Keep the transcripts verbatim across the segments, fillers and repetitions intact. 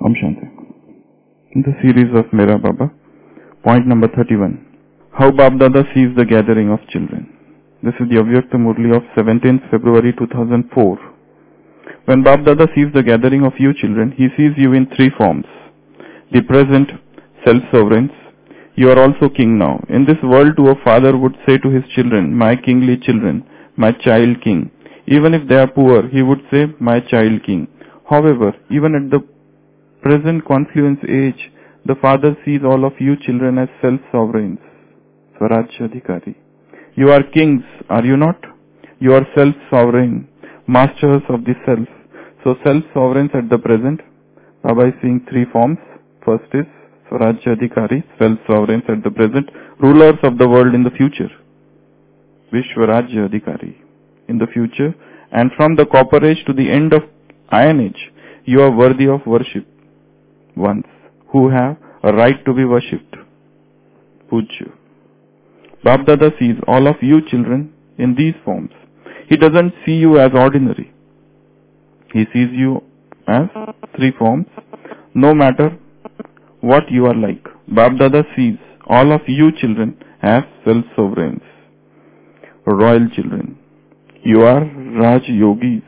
Om Shanti. In the series of Mera Baba, point number thirty-one. How Bab Dada sees the gathering of children. This is the Avyakta Murli of seventeenth February two thousand four. When Bab Dada sees the gathering of you children, he sees you in three forms. The present, self-sovereigns. You are also king now. In this world too, a father would say to his children, my kingly children, my child king. Even if they are poor, he would say, my child king. However, even at the present confluence age, the father sees all of you children as self-sovereigns. Swarajya Adhikari. You are kings, are you not? You are self-sovereign, masters of the self. So self-sovereigns at the present, Baba is seeing three forms. First is Swarajya Adhikari, self-sovereigns at the present, rulers of the world in the future. Vishwarajya Adhikari, in the future. And from the copper age to the end of iron age, you are worthy of worship. Ones who have a right to be worshipped. Pujya. Bab Dada sees all of you children in these forms. He doesn't see you as ordinary. He sees you as three forms, no matter what you are like. Bab Dada sees all of you children as self-sovereigns, royal children. You are Raj Yogis,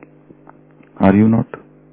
are you not?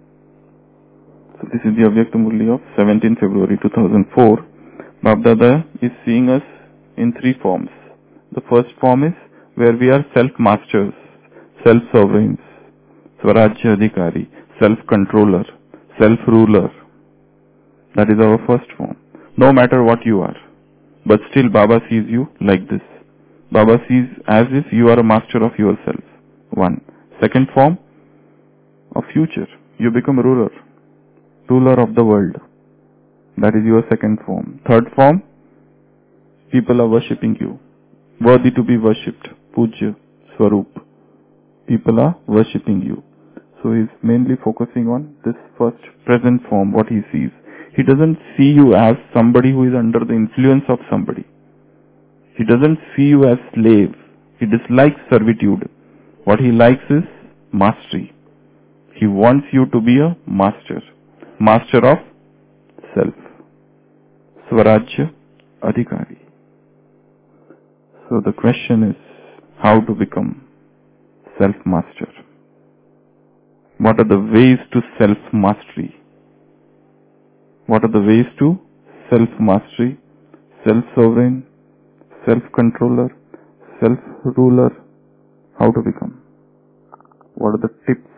So this is the Avyakta Murli of seventeenth February two thousand four. Bab Dada is seeing us in three forms. The first form is where we are self-masters, self-sovereigns, Swarajya Adhikari, self-controller, self-ruler. That is our first form. No matter what you are. But still Baba sees you like this. Baba sees as if you are a master of yourself. One. Second form of future. You become ruler. Ruler of the world. That is your second form. Third form. People are worshipping you. Worthy to be worshipped. Pujya. Swarup. People are worshipping you. So he is mainly focusing on this first present form, what he sees. He doesn't see you as somebody who is under the influence of somebody. He doesn't see you as slave. He dislikes servitude. What he likes is mastery. He wants you to be a master. Master of self. Swarajya Adhikari. So the question is how to become self-master. What are the ways to self-mastery? What are the ways to self-mastery, self-sovereign, self-controller, self-ruler? How to become? What are the tips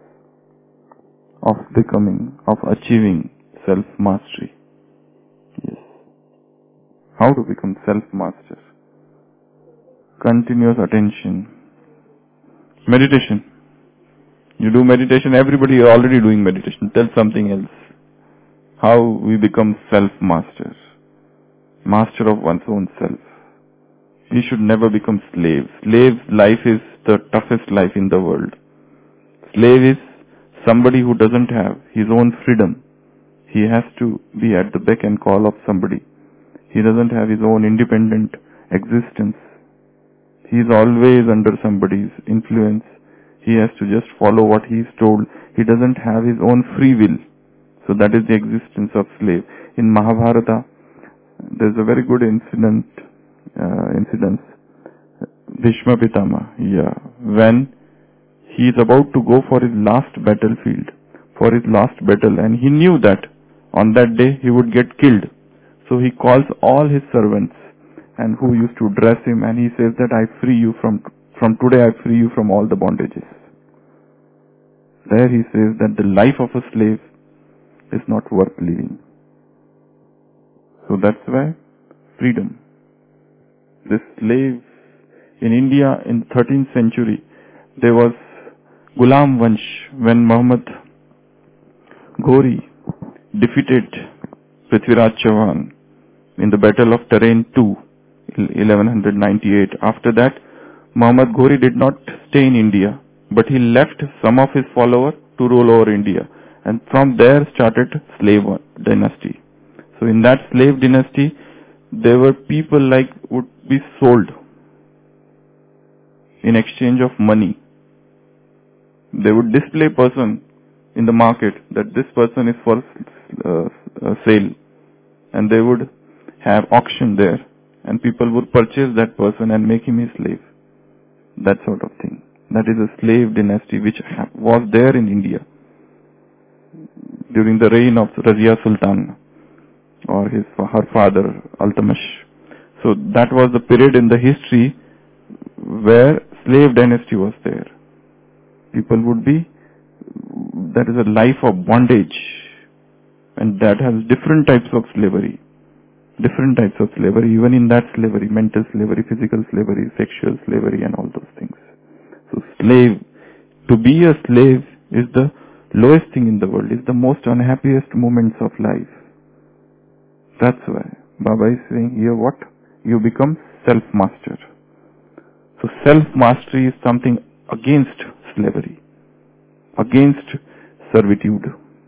of becoming, of achieving self-mastery? Yes. How to become self-master? Continuous attention. Meditation. You do meditation, everybody is already doing meditation. Tell something else. How we become self-masters. Master of one's own self. We should never become slaves. Slave's life is the toughest life in the world. Slave is somebody who doesn't have his own freedom. He has to be at the beck and call of somebody. He doesn't have his own independent existence. He is always under somebody's influence. He has to just follow what he is told. He doesn't have his own free will. So that is the existence of slave. In Mahabharata, there is a very good incident, uh, incident. Bhishma Pitama, yeah, when he is about to go for his last battlefield, for his last battle, and he knew that on that day he would get killed. So he calls all his servants and who used to dress him, and he says that I free you from, from today I free you from all the bondages. There he says that the life of a slave is not worth living. So that's why freedom. This slave in India in the thirteenth century, there was Ghulam Vansh when Muhammad Ghori defeated Prithviraj Chauhan in the Battle of Tarain two, eleven ninety-eight. After that, Muhammad Ghori did not stay in India, but he left some of his followers to rule over India. And from there started slave dynasty. So in that slave dynasty, there were people like would be sold in exchange of money. They would display person in the market that this person is for uh, uh, sale, and they would have auction there, and people would purchase that person and make him a slave. That sort of thing. That is a slave dynasty which ha- was there in India during the reign of Razia Sultan or his her father Altamash. So that was the period in the history where slave dynasty was there. People would be, that is a life of bondage, and that has different types of slavery. Different types of slavery, even in that slavery, mental slavery, physical slavery, sexual slavery, and all those things. So slave, to be a slave is the lowest thing in the world, is the most unhappiest moments of life. That's why Baba is saying here what? You become self-master. So self-mastery is something against slavery, against servitude.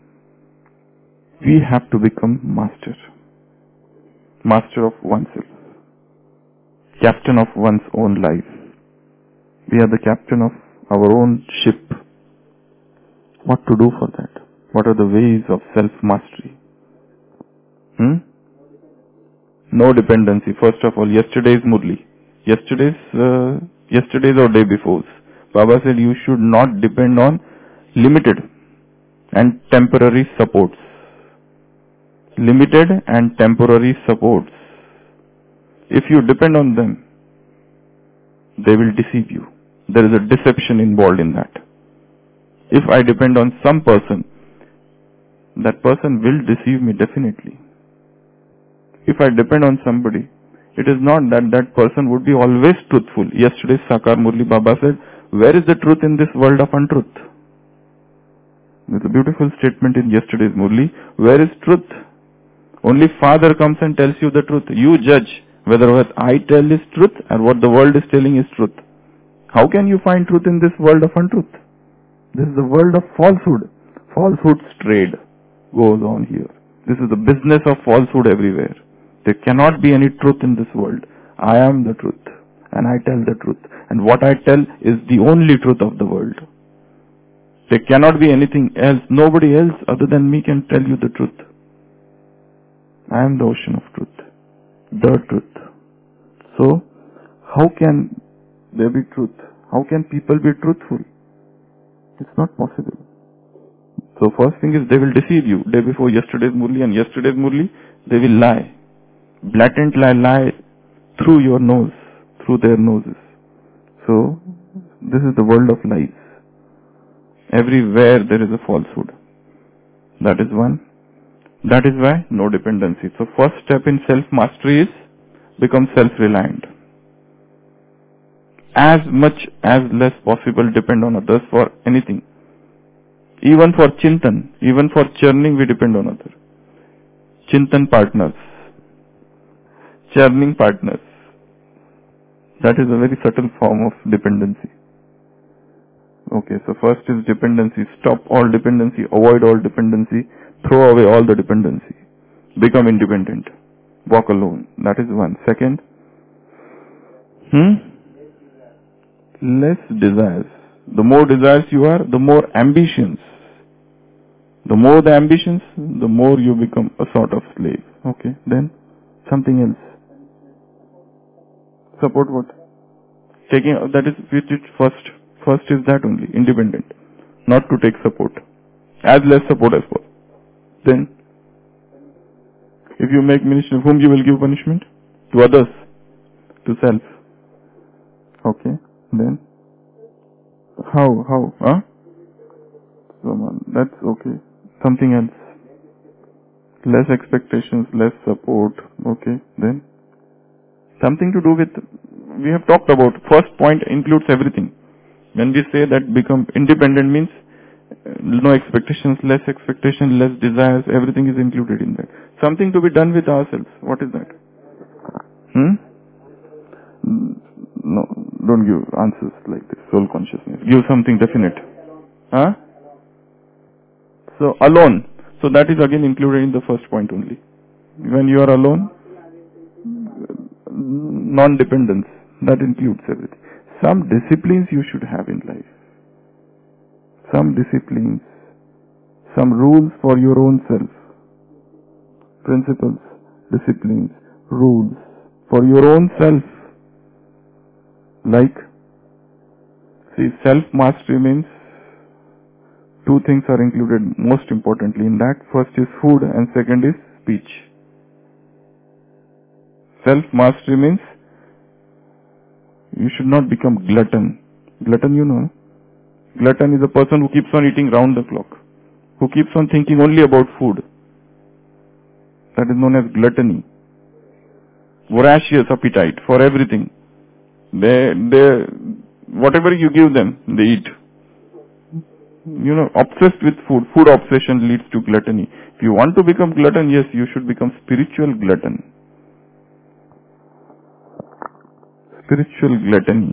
We have to become master. Master of oneself. Captain of one's own life. We are the captain of our own ship. What to do for that? What are the ways of self-mastery? Hmm? No dependency. First of all, yesterday's Murli. Yesterday's, uh, yesterday's or day before's. Baba said you should not depend on limited and temporary supports. Limited and temporary supports. If you depend on them, they will deceive you. There is a deception involved in that. If I depend on some person, that person will deceive me definitely. If I depend on somebody, it is not that that person would be always truthful. Yesterday Sakar Murli Baba said, where is the truth in this world of untruth? There's a beautiful statement in yesterday's Murli. Where is truth? Only Father comes and tells you the truth. You judge whether what I tell is truth or what the world is telling is truth. How can you find truth in this world of untruth? This is the world of falsehood. Falsehood's trade goes on here. This is the business of falsehood everywhere. There cannot be any truth in this world. I am the truth, and I tell the truth. And what I tell is the only truth of the world. There cannot be anything else. Nobody else other than me can tell you the truth. I am the ocean of truth. The truth. So, how can there be truth? How can people be truthful? It's not possible. So first thing is they will deceive you. Day before yesterday's Murli and yesterday's Murli, they will lie. Blatant lie, lie through your nose, through their noses. So, this is the world of lies. Everywhere there is a falsehood. That is one. That is why no dependency. So first step in self-mastery is become self-reliant. As much as less possible depend on others for anything. Even for Chintan, even for churning we depend on others. Chintan partners. Churning partners. That is a very subtle form of dependency. Okay, so first is dependency. Stop all dependency, avoid all dependency, throw away all the dependency. Become independent. Walk alone. That is one. Second, hmm? less desires. The more desires you are, the more ambitions. The more the ambitions, the more you become a sort of slave. Okay, then something else. Support what? Taking, that is which is first. First is that only, independent. Not to take support. As less support as possible. Then, if you make mention of whom you will give punishment? To others. To self. Okay, then. How, how, huh? So, that's okay. Something else. Less expectations, less support. Okay, then. Something to do with, we have talked about, first point includes everything. When we say that become independent means no expectations, less expectation, less desires, everything is included in that. Something to be done with ourselves. What is that? Hmm? No, don't give answers like this. Soul consciousness. Give something definite. Huh? So, alone. So that is again included in the first point only. When you are alone, non-dependence. That includes everything. Some disciplines you should have in life. Some disciplines. Some rules for your own self. principles, disciplines, rules for your own self. Like, see, self-mastery means two things are included most importantly in that. First is food and second is speech. Self-mastery means you should not become glutton. Glutton, you know. Glutton is a person who keeps on eating round the clock, who keeps on thinking only about food. That is known as gluttony. Voracious appetite for everything. They, they, whatever you give them, they eat. You know, obsessed with food. Food obsession leads to gluttony. If you want to become glutton, yes, you should become spiritual glutton. Spiritual gluttony.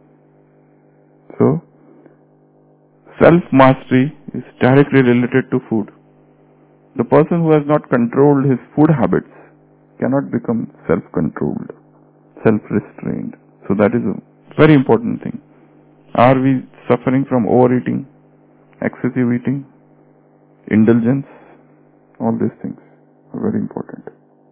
So, self-mastery is directly related to food. The person who has not controlled his food habits cannot become self-controlled, self-restrained. So that is a very important thing. Are we suffering from overeating, excessive eating, indulgence? All these things are very important.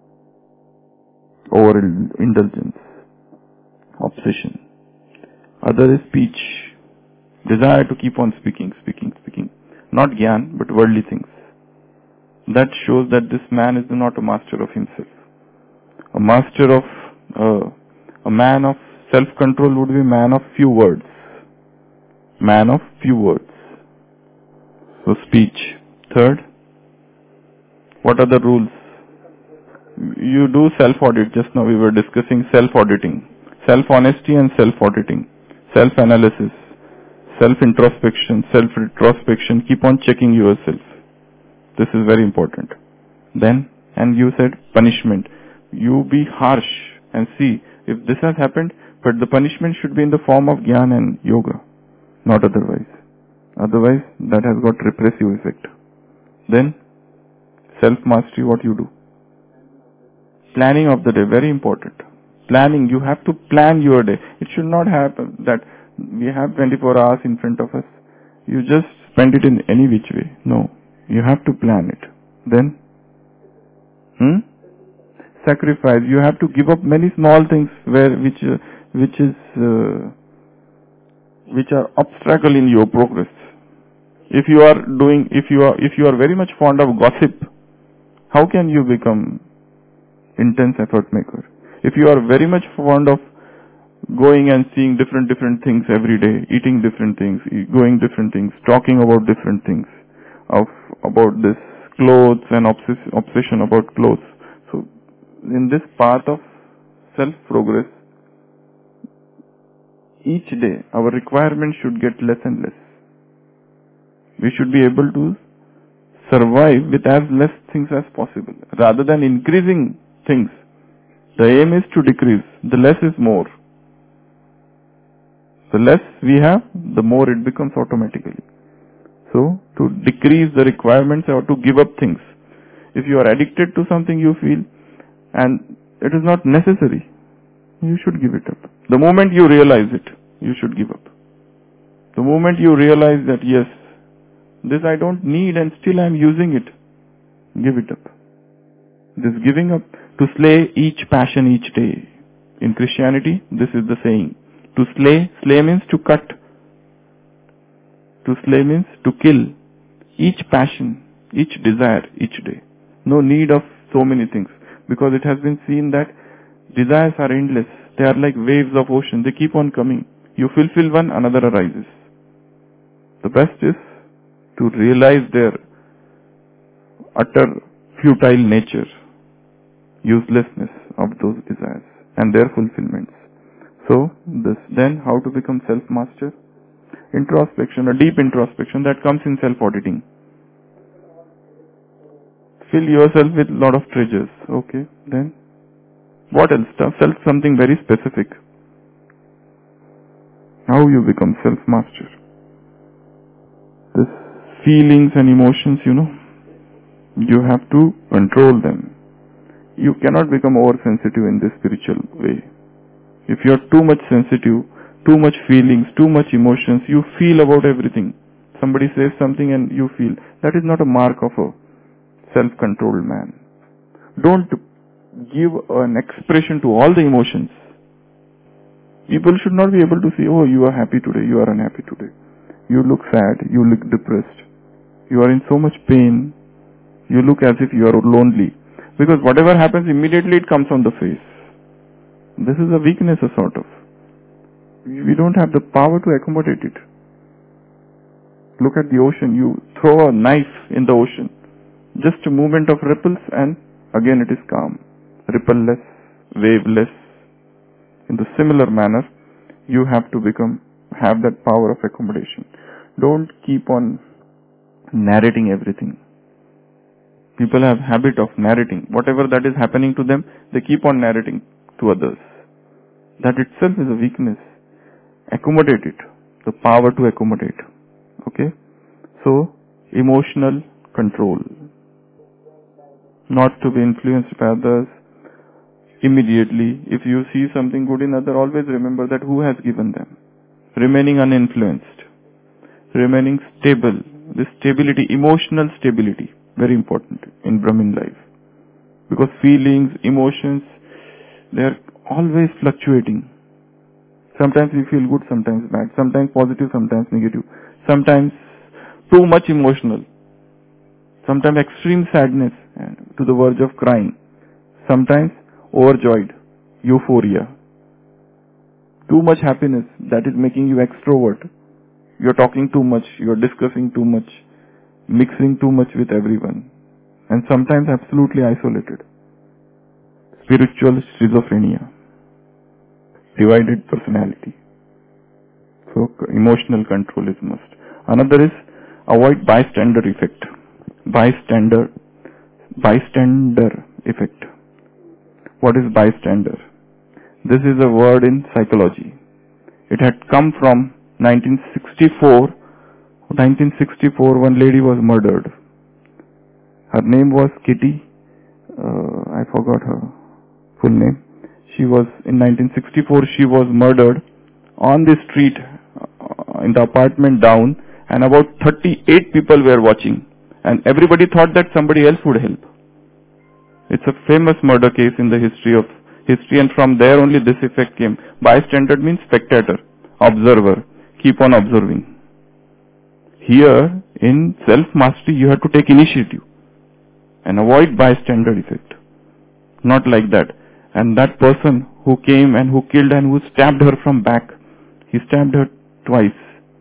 Overindulgence, obsession. Other is speech. Desire to keep on speaking, speaking, speaking. Not gyan, but worldly things. That shows that this man is not a master of himself. A master of, uh, a man of self-control would be a man of few words. Man of few words. So speech. Third, what are the rules? You do self-audit. Just now we were discussing self-auditing. Self-honesty and self-auditing. Self-analysis. Self-introspection. Self-retrospection. Keep on checking yourself. This is very important. Then, and you said punishment. You be harsh and see if this has happened, but the punishment should be in the form of jnana and yoga, not otherwise. Otherwise, that has got repressive effect. Then, self-mastery, what you do? Planning of the day, very important. Planning, you have to plan your day. It should not happen that we have twenty-four hours in front of us. You just spend it in any which way. No. You have to plan it. Then, hmm? Sacrifice. You have to give up many small things where which uh, which is uh, which are obstacle in your progress. If you are doing, if you are if you are very much fond of gossip, how can you become intense effort maker? If you are very much fond of going and seeing different different things every day, eating different things, going different things, talking about different things, of about this clothes and obsess, obsession about clothes. So, in this path of self-progress, each day our requirements should get less and less. We should be able to survive with as less things as possible. Rather than increasing things, the aim is to decrease. The less is more. The less we have, the more it becomes automatically. So, to decrease the requirements or to give up things. If you are addicted to something you feel and it is not necessary, you should give it up. The moment you realize it, you should give up. The moment you realize that yes, this I don't need and still I am using it, give it up. This giving up, to slay each passion each day. In Christianity, this is the saying. To slay, slay means to cut. To slay means to kill each passion, each desire, each day. No need of so many things. Because it has been seen that desires are endless. They are like waves of ocean. They keep on coming. You fulfill one, another arises. The best is to realize their utter futile nature, uselessness of those desires and their fulfillments. So, this then how to become self-master? Introspection, a deep introspection that comes in self-auditing. Fill yourself with a lot of treasures. Okay, then what else? Self something very specific. How you become self-master? This feelings and emotions, you know, you have to control them. You cannot become oversensitive in this spiritual way. If you are too much sensitive, too much feelings, too much emotions, you feel about everything. Somebody says something and you feel. That is not a mark of a self-controlled man. Don't give an expression to all the emotions. People should not be able to say, oh, you are happy today, you are unhappy today. You look sad, you look depressed. You are in so much pain. You look as if you are lonely. Because whatever happens, immediately it comes on the face. This is a weakness, a sort of. We don't have the power to accommodate it. Look at the ocean. You throw a knife in the ocean. Just a movement of ripples and again it is calm. Rippleless, waveless. In the similar manner, you have to become, have that power of accommodation. Don't keep on narrating everything. People have habit of narrating. Whatever that is happening to them, they keep on narrating to others. That itself is a weakness. Accommodate it. The power to accommodate. Okay? So, emotional control. Not to be influenced by others. Immediately, if you see something good in other, always remember that who has given them. Remaining uninfluenced. Remaining stable. This stability, emotional stability, very important in Brahmin life. Because feelings, emotions, they are always fluctuating. Sometimes we feel good, sometimes bad. Sometimes positive, sometimes negative. Sometimes too much emotional. Sometimes extreme sadness and to the verge of crying. Sometimes overjoyed, euphoria. Too much happiness, that is making you extrovert. You're talking too much, you're discussing too much, mixing too much with everyone. And sometimes absolutely isolated. Spiritual schizophrenia. Divided personality. So emotional control is must. Another is avoid bystander effect. Bystander, bystander effect. What is bystander? This is a word in psychology. It had come from nineteen sixty-four. nineteen sixty-four, one lady was murdered. Her name was Kitty. Uh, I forgot her full name. She was, in nineteen sixty-four, she was murdered on the street uh, in the apartment down, and about thirty-eight people were watching. And everybody thought that somebody else would help. It's a famous murder case in the history of history, and from there only this effect came. Bystander means spectator, observer. Keep on observing. Here, in self-mastery, you have to take initiative and avoid bystander effect. Not like that. And that person who came and who killed and who stabbed her from back, he stabbed her twice.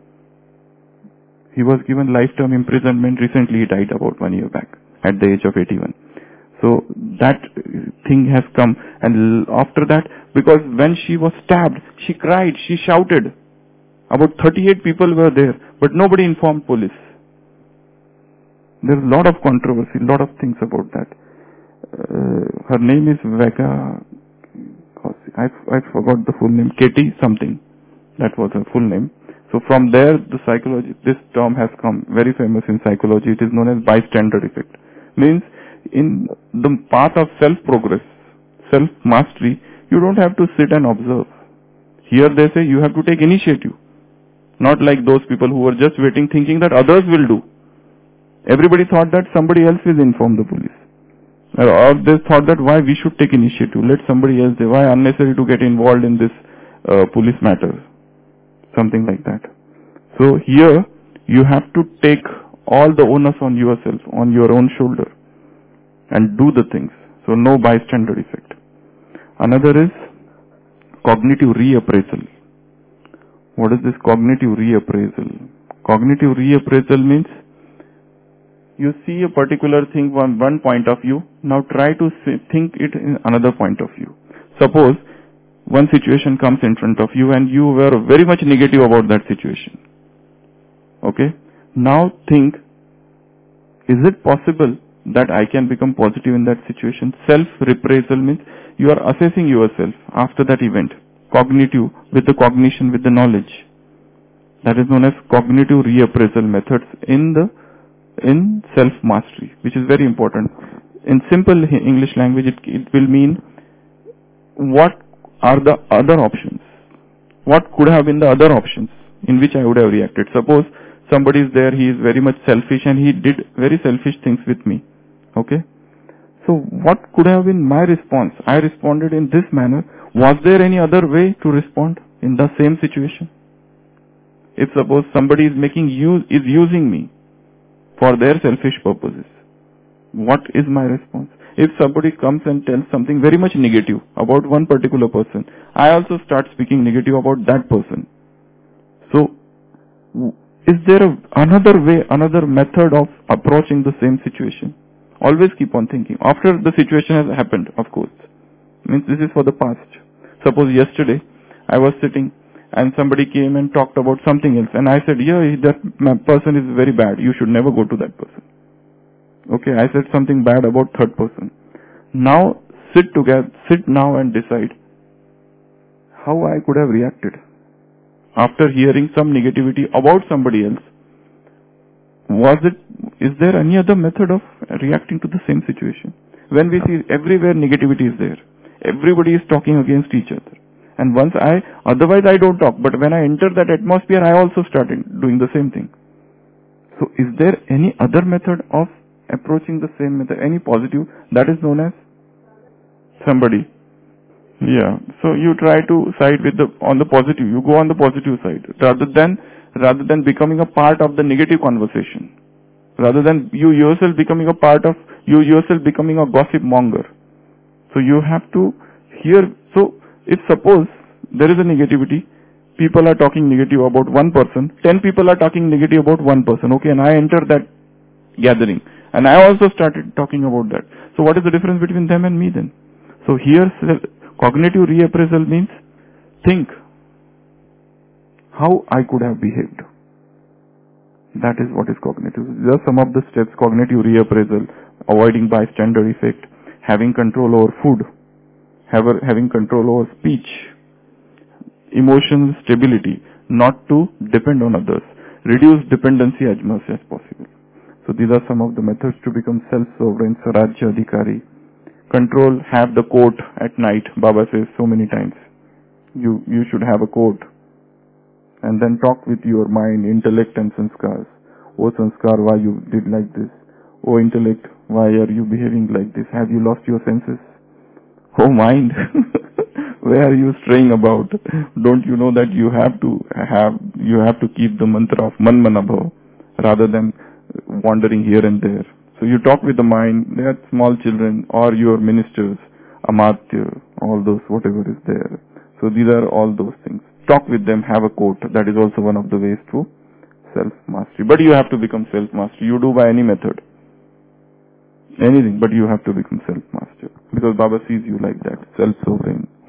He was given lifetime imprisonment. Recently he died about one year back at the age of eighty-one. So that thing has come, and after that, because when she was stabbed, she cried, she shouted. About thirty-eight people were there, but nobody informed police. There's a lot of controversy, a lot of things about that. Uh, her name is Vega, I, I forgot the full name, Katie something. That was her full name. So from there, the psychology, this term has come, very famous in psychology. It is known as bystander effect. Means in the path of self-progress, self-mastery, you don't have to sit and observe. Here they say you have to take initiative. Not like those people who were just waiting thinking that others will do. Everybody thought that somebody else will inform the police. Or they thought that why we should take initiative. Let somebody else say, why unnecessary to get involved in this uh, police matter. Something like that. So here you have to take all the onus on yourself, on your own shoulder, and do the things. So no bystander effect. Another is cognitive reappraisal. What is this cognitive reappraisal? Cognitive reappraisal means you see a particular thing from one point of view. Now try to think it in another point of view. Suppose one situation comes in front of you and you were very much negative about that situation. Okay? Now think, is it possible that I can become positive in that situation? Self-reappraisal means you are assessing yourself after that event. Cognitive, with the cognition, with the knowledge. That is known as cognitive reappraisal methods in the in self-mastery, which is very important. In simple English language, it, it will mean what are the other options? What could have been the other options in which I would have reacted? Suppose somebody is there, he is very much selfish and he did very selfish things with me. Okay? So what could have been my response? I responded in this manner. Was there any other way to respond in the same situation? If suppose somebody is making use, is using me for their selfish purposes, what is my response? If somebody comes and tells something very much negative about one particular person, I also start speaking negative about that person. So, is there a, another way, another method of approaching the same situation? Always keep on thinking. After the situation has happened, of course. Means this is for the past. Suppose yesterday, I was sitting and somebody came and talked about something else. And I said, yeah, that person is very bad. You should never go to that person. Okay, I said something bad about third person. Now, sit together, sit now and decide how I could have reacted. After hearing some negativity about somebody else, was it, is there any other method of reacting to the same situation? When we see everywhere negativity is there, everybody is talking against each other. And once I, otherwise I don't talk, but when I enter that atmosphere, I also started doing the same thing. So is there any other method of approaching the same method, any positive, that is known as somebody? Yeah, so you try to side with the, on the positive, you go on the positive side, rather than, rather than becoming a part of the negative conversation. Rather than you yourself becoming a part of, you yourself becoming a gossip monger. So you have to hear, so if suppose there is a negativity, people are talking negative about one person, ten people are talking negative about one person, okay, and I enter that gathering, and I also started talking about that. So what is the difference between them and me then? So here, cognitive reappraisal means think how I could have behaved. That is what is cognitive. These are some of the steps: cognitive reappraisal, avoiding bystander effect, having control over food, having control over speech, emotional stability, not to depend on others, reduce dependency as much as possible. So these are some of the methods to become self-sovereign, Swarajya Adhikari. Control, have the court at night. Baba says so many times. You, you should have a court. And then talk with your mind, intellect and sanskars. Oh sanskar, why you did like this? Oh intellect, why are you behaving like this? Have you lost your senses? Oh mind, where are you straying about? Don't you know that you have to have, you have to keep the mantra of Man Manabhav rather than wandering here and there. So you talk with the mind, they are small children or your ministers, Amatya, all those, whatever is there. So these are all those things. Talk with them, have a quote. That is also one of the ways to self-mastery. But you have to become self-master. You do by any method. Anything, but you have to become self-master. Because Baba sees you like that, self-sovereign.